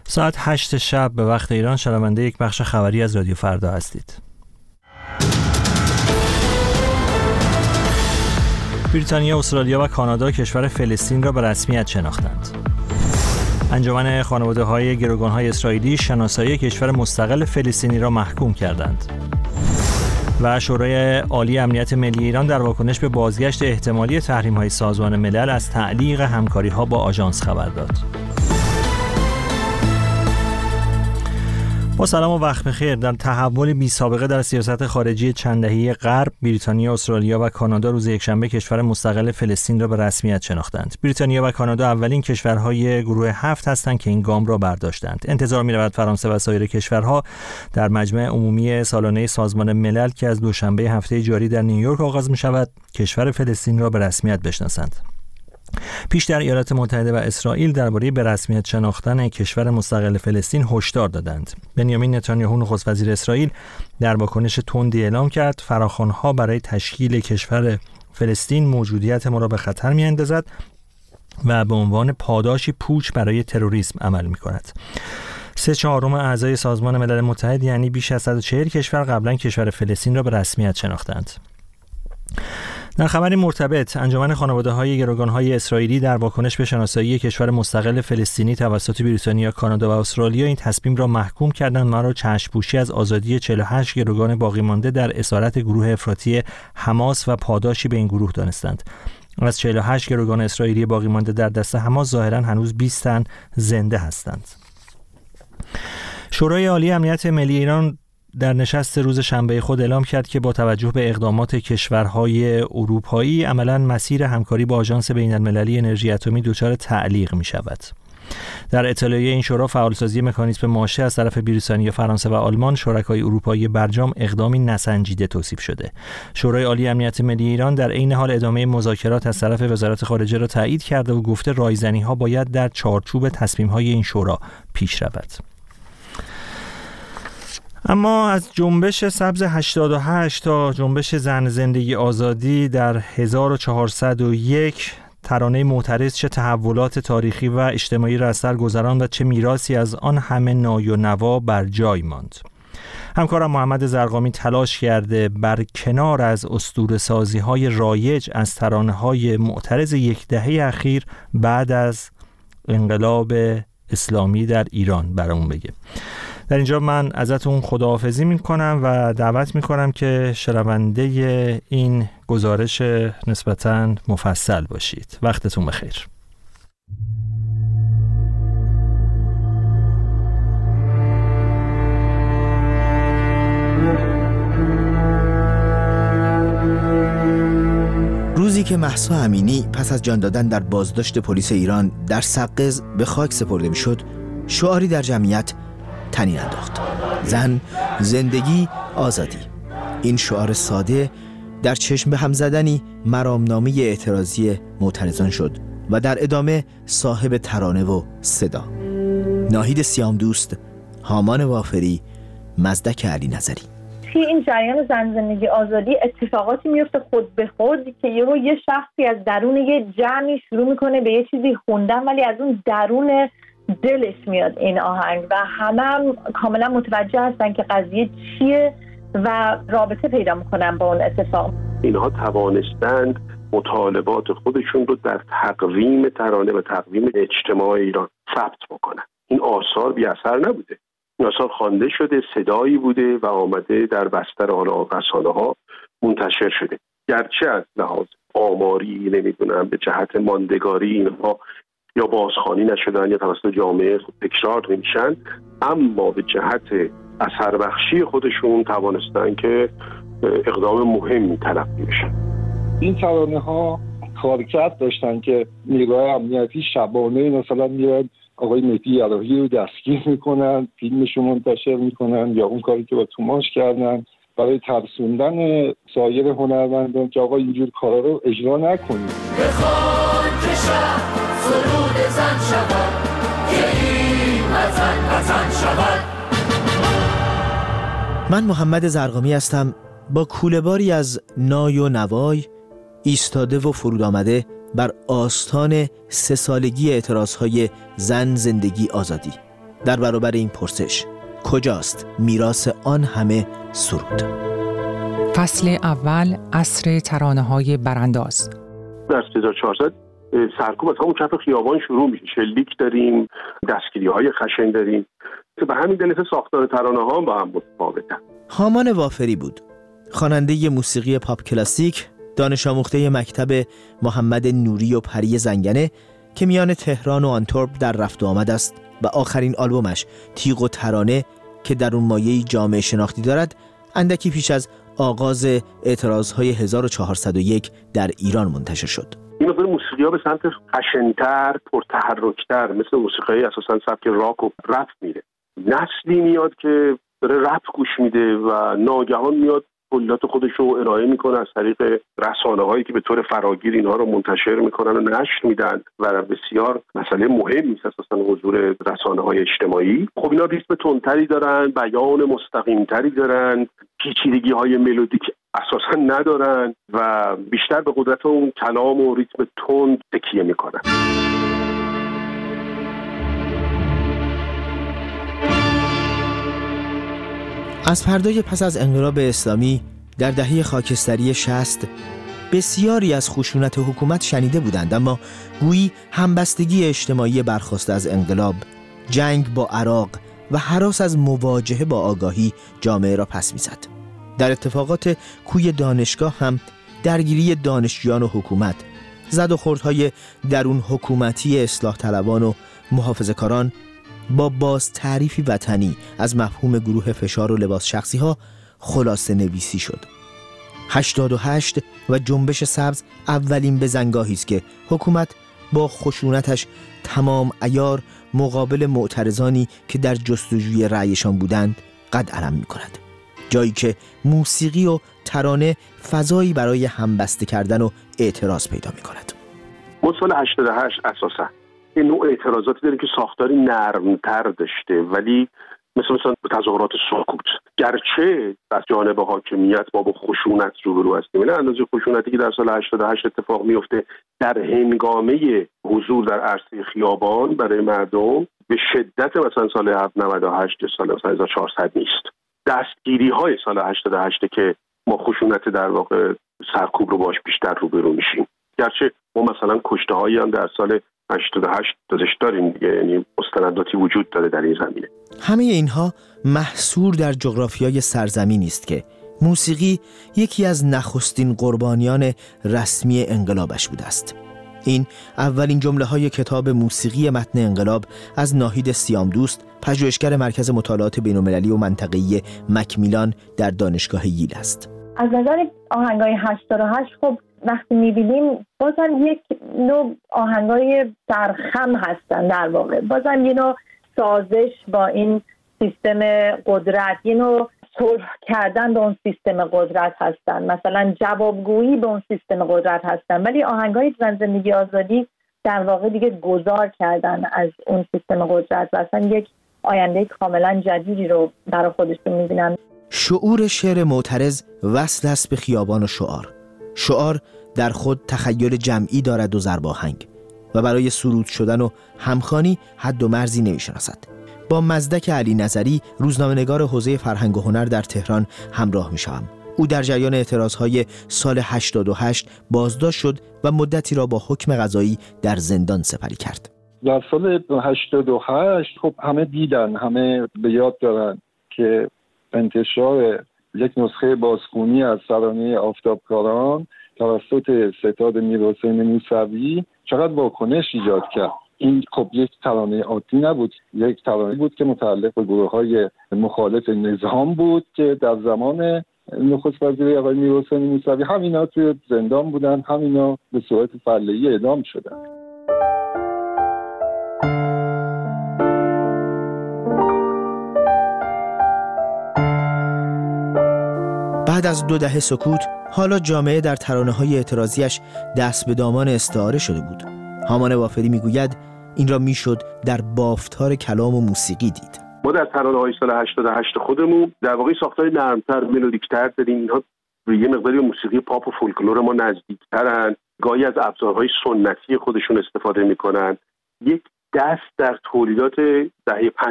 ساعت 8 شب به وقت ایران شنونده یک بخش خبری از رادیو فردا هستید. بریتانیا، استرالیا و کانادا کشور فلسطین را به رسمیت شناختند. انجمن خانواده‌های گروگان‌های اسرائیلی شناسایی کشور مستقل فلسطینی را محکوم کردند. و شورای عالی امنیت ملی ایران در واکنش به بازگشت احتمالی تحریم‌های سازمان ملل از تعلیق همکاری‌ها با آژانس خبر داد. با سلام و وقت بخیر. در تحول بی سابقه در سیاست خارجی چند دهه غرب، بریتانیا، استرالیا و کانادا روز یکشنبه کشور مستقل فلسطین را به رسمیت شناختند. بریتانیا و کانادا اولین کشورهای گروه 7 هستند که این گام را برداشتند. انتظار می‌رود فرانسه و سایر کشورها در مجمع عمومی سالانه سازمان ملل که از دوشنبه هفته جاری در نیویورک آغاز می‌شود، کشور فلسطین را به رسمیت بشناسند. پیش در ایالات متحده و اسرائیل درباره به رسمیت شناختن کشور مستقل فلسطین هشدار دادند. بنیامین نتانیاهو نخست وزیر اسرائیل در واکنش تندی اعلام کرد فراخوان‌ها برای تشکیل کشور فلسطین موجودیت ما را به خطر می‌اندازد و به عنوان پاداشی پوچ برای تروریسم عمل می‌کند. 3/4 اعضای سازمان ملل متحد یعنی بیش از 140 کشور قبلا کشور فلسطین را به رسمیت شناختند. در خبری مرتبط، انجمن خانواده‌های گروگان‌های اسرائیلی در واکنش به شناسایی کشور مستقل فلسطینی توسط بریتانیا، کانادا و استرالیا این تصمیم را محکوم کردند ما را چشم‌پوشی از آزادی 48 گروگان باقی مانده در اسارت گروه افراطی حماس و پاداشی به این گروه دانستند. از 48 گروگان اسرائیلی باقی مانده در دست حماس ظاهراً هنوز 20 تن زنده هستند. شورای عالی امنیت ملی ایران در نشست روز شنبه خود اعلام کرد که با توجه به اقدامات کشورهای اروپایی عملاً مسیر همکاری با آژانس بین‌المللی انرژی اتمی دچار تعلیق می شود. در اطلاعیه این شورا فعالسازی مکانیزم ماشه از طرف بریتانیا، فرانسه و آلمان، شرکای اروپایی برجام، اقدامی نسنجیده توصیف شده. شورای عالی امنیت ملی ایران در عین حال ادامه مذاکرات از طرف وزارت خارجه را تایید کرده و گفته رایزنی‌ها باید در چارچوب تصمیم‌های این شورا پیش رود. اما از جنبش سبز 88 تا جنبش زن زندگی آزادی در 1401 ترانه معترض چه تحولات تاریخی و اجتماعی را از سر گذراند و چه میراثی از آن همه نای و نوا بر جای ماند. همکارم محمد زرقامی تلاش کرده بر کنار از اسطوره‌سازی‌های رایج از ترانه‌های معترض یک دهه اخیر بعد از انقلاب اسلامی در ایران برامون بگه. در اینجا من ازتون خداحافظی میکنم و دعوت میکنم که شنونده این گزارش نسبتاً مفصل باشید. وقتتون بخیر. روزی که مهسا امینی پس از جان دادن در بازداشت پلیس ایران در سقز به خاک سپرده میشد، شعاری در جمعیت تنین انداخت: زن، زندگی، آزادی. این شعار ساده در چشم به هم زدنی مرامنامه اعتراضی معترضان شد و در ادامه صاحب ترانه و صدا: ناهید سیام دوست، هامان وافری، مزدک علی نظری. توی این جریان زن زندگی آزادی اتفاقاتی میفته خود به خود که یه شخصی از درون یه جمعی شروع میکنه به یه چیزی خوندن، ولی از اون درون دلش میاد این آهنگ و همه کاملا متوجه هستن که قضیه چیه و رابطه پیدا میکنن با اون اتفاق. اینها توانستند مطالبات خودشون رو در تقویم ترانه و تقویم اجتماع ایران ثبت بکنن. این آثار بی اثر نبوده. این آثار خوانده شده، صدایی بوده و آمده در بستر رسانه‌ها منتشر شده. گرچه از لحاظ آماری نمیدونم به جهت ماندگاری اینها یا بازخوانی نشدن یا توسط جامعه تکرار نمیشن، اما به جهت اثر بخشی خودشون توانستن که اقدام مهمی تلقی بشن. این ترانه ها کارکرد داشتن که نیروهای امنیتی شبانه مثلا میرن آقای مهدی یراحی رو دستگیر میکنن، فیلمشو منتشر میکنن، یا اون کاری که با توماس کردن برای ترسوندن سایر هنرمندان که آقا اینجور کارا رو اجرا نکنید. بخوان که شب سرود زن شود که این وطن شود. من محمد زرقامی هستم. با کوله‌باری از نای و نوای ایستاده و فرود آمده بر آستان 3 سالگی اعتراضهای زن زندگی آزادی. در برابر این پرسش کجاست میراث آن همه سرود؟ فصل اول، عصر ترانه‌های برانداز. در 3400 سرکوب از همون کف خیابان شروع میشه. شلیک داریم، دستگیری‌های خشن داریم که به همین دلیل ساختار ترانه‌ها با هم متفاوتن. هامان وافری بود، خواننده موسیقی پاپ کلاسیک، دانش آموخته مکتب محمد نوری و پری زنگنه که میان تهران و آنتورپ در رفت و آمد است و آخرین آلبومش تیغ و ترانه که در اون مایه‌ای جامعه شناختی دارد اندکی پیش از آغاز اعتراضهای 1401 در ایران منتشر شد. این مقدار موسیقی‌ها به سمت خشن‌تر، پرتحرک‌تر، مثل موسیقی اساساً سبک راک و رپ میره. نسلی میاد که داره رپ گوش میده و ناگهان میاد کلیات خودش رو ارائه میکنه از طریق رسانه‌هایی که به طور فراگیر اینها رو منتشر میکنن و نشر میدن و بسیار مسئله مهمی است اساساً حضور رسانه‌های اجتماعی. خب اینا ریتم تندتری دارن، بیان مستقیمتری دارن، پیچیدگی‌های ملودیک اساساً ندارن و بیشتر به قدرت اون کلام و ریتم تند تکیه میکنن. از پردای پس از انقلاب اسلامی در دهه خاکستری 60 بسیاری از خشونت حکومت شنیده بودند، اما گویی همبستگی اجتماعی برخاسته از انقلاب، جنگ با عراق و هراس از مواجهه با آگاهی جامعه را پس می‌زد. در اتفاقات کوی دانشگاه هم درگیری دانشجویان و حکومت، زد و خوردهای درون حکومتی اصلاح طلبان و محافظه‌کاران با باز تعریفی وطنی از مفهوم گروه فشار و لباس شخصی ها خلاصه نویسی شد. 88 و جنبش سبز اولین بزنگاهی است که حکومت با خشونتش تمام عیار مقابل معترضانی که در جستجوی رأیشان بودند قد علم می کند. جایی که موسیقی و ترانه فضایی برای همبسته کردن و اعتراض پیدا می کند. سال 88 اساسا این نوع اعتراضاتی داریم که ساختاری نرمتر داشته، ولی مثلا تظاهرات سکوت، گرچه از جانب حاکمیت ما با خشونت روبرو هستیم، این اندازه خشونتی که در سال 88 اتفاق میفته در هنگامه حضور در عرصه خیابان برای مردم به شدت مثلا سال 98 یا سال 1400 نیست. دستگیری های سال 88 که ما خشونت در واقع سرکوب رو باش بیشتر روبرو میشیم، گرچه ما مثلا کشته هایی هم در سال 88 دادش داریم دیگه، یعنی مستنداتی وجود داره در این زمینه. همه اینها محصور در جغرافیای سرزمینی است که موسیقی یکی از نخستین قربانیان رسمی انقلابش بوده است. این اولین جمله‌های کتاب موسیقی متن انقلاب از ناهید سیامدوست، پژوهشگر مرکز مطالعات بین‌المللی و منطقه‌ای مکمیلان در دانشگاه ییل است. از نظر آهنگای 88 خب وقتی می‌بینیم بازم یک نوع آهنگای سرخم هستن، در واقع بازم یه نوع سازش با این سیستم قدرت، یه نوع صلح کردن به اون سیستم قدرت هستن، مثلا جوابگویی به اون سیستم قدرت هستن، ولی آهنگای زندگی آزادی در واقع دیگه گذار کردن از اون سیستم قدرت و اصلا یک آینده کاملا جدیدی رو برای خودشون می‌بینن. شعور شعر معترض وصل است به خیابان و شعار. شعار در خود تخیل جمعی دارد و ضرباهنگ و برای سرود شدن و همخوانی حد و مرزی نمی‌شناسد. با مزدک علی نظری، روزنامه‌نگار حوزه فرهنگ و هنر در تهران همراه می‌شوم. او در جریان اعتراضهای سال 88 بازداشت شد و مدتی را با حکم قضایی در زندان سپری کرد. در سال 88 خب همه دیدن، همه به یاد دارن که انتشار یک نسخه بازخوانی از ترانه آفتابکاران توسط ستاد میرحسین موسوی چقدر واکنش ایجاد کرد. این خب یک ترانه عادی نبود، یک ترانه بود که متعلق به گروه‌های مخالف نظام بود که در زمان نخست وزیر آقای میرحسین موسوی همینا توی زندان بودن، همینا به صورت فله‌ای اعدام شدن. بعد از 2 دهه سکوت، حالا جامعه در ترانه‌های اعتراضیش دست به دامان استعاره شده بود. هامان وافری میگوید این را میشد در بافتار کلام و موسیقی دید. ما در ترانه‌های سال 88 خودمون در واقع ساختار نرمتر، ملودیک‌تر داریم. اینها یه مقداری موسیقی پاپ و فولکلور ما نزدیک‌ترن، گاهی از ابزارهای سنتی خودشون استفاده می‌کنن. یک دست در تولیدات دهه